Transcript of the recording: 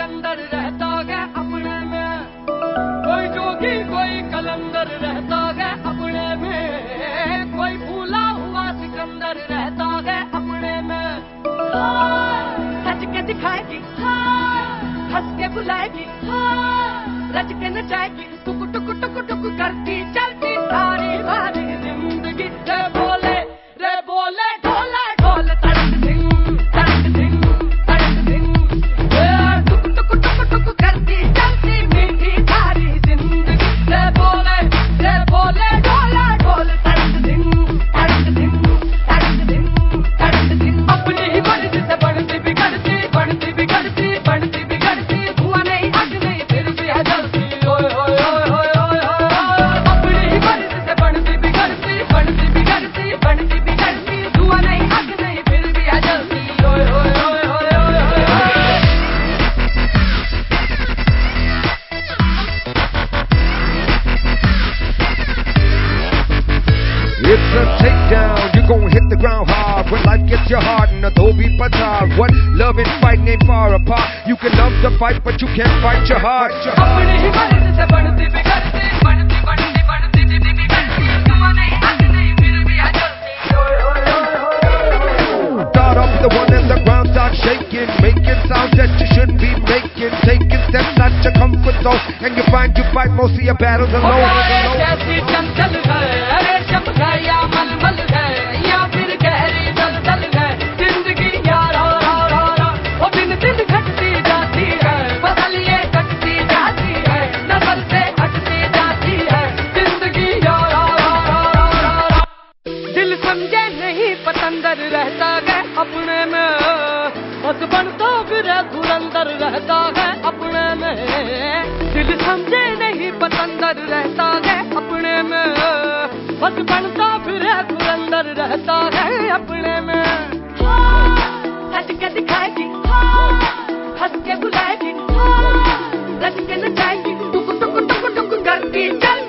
सिकंदर रहता है अपने में, कोई जोगी कोई कलंदर रहता है अपने में, कोई भूला हुआ सिकंदर रहता है अपने में। सच के दिखाएगी, हंस के बुलाएगी, रच के नचाएगी, टुक टुक टुक टुक करती चलती सारी सारी जिंदगी। रे बोले ढोला ढोल तड़क दिन तड़क दिन तड़क दिन, टुक टुक टुक टुक करती चलती मीठी सारी जिंदगी। रे बोले ढोला ढोल तड़क दिन तड़क दिन तड़क दिन तड़क दिन। अपनी ही मर्जी से बढ़ती बिगड़ती बढ़ती बिगड़ती बढ़ती बिगड़ती, धुआं नहीं आग नहीं फिर भी है जलती। ओए ओए ओए ओए ओए, अपनी ही मर्जी से बढ़ती बिगड़ती बढ़ती बिगड़ती बढ़ती बिगड़ती, धुआं नहीं आग नहीं फिर भी है जलती। ओए ओए ओए ओए ओए ओए। It's a takedown, you gon' hit the ground hard when life gets you hard and don't be petard. What love and fighting ain't far apart. You can love the fight but you can't fight your heart. अपनी ही मर्जी से बढ़ती बिगड़ती बढ़ती बढ़ती बढ़ती बिगड़ती, धुआं नहीं आग नहीं फिर भी है जलती। ओए ओए ओए ओए। Start up the one and the ground start shaking, making sounds that you shouldn't be making, taking steps out your comfort zone, and you find you fight most of your battles alone. कैसी चंचल है, अरे शब है या मलमल है, या फिर गहरी दलदल है जिंदगी यार। वो दिन दिन घटती जाती है, बदल ये कटती जाती है, नजर से हटती जाती है जिंदगी यार। दिल समझे नहीं पतंदर रहता है अपने में, बस बनता फिर धुरंधर रहता है अपने में। दिल समझे नहीं पतंदर रहता है अपने में, बस बनता फिर धुरंधर रहता है अपने में। सच के दिखाएगी, हंस के बुलाएगी, रच के नचाएगी, टुक टुक टुक टुक करती चल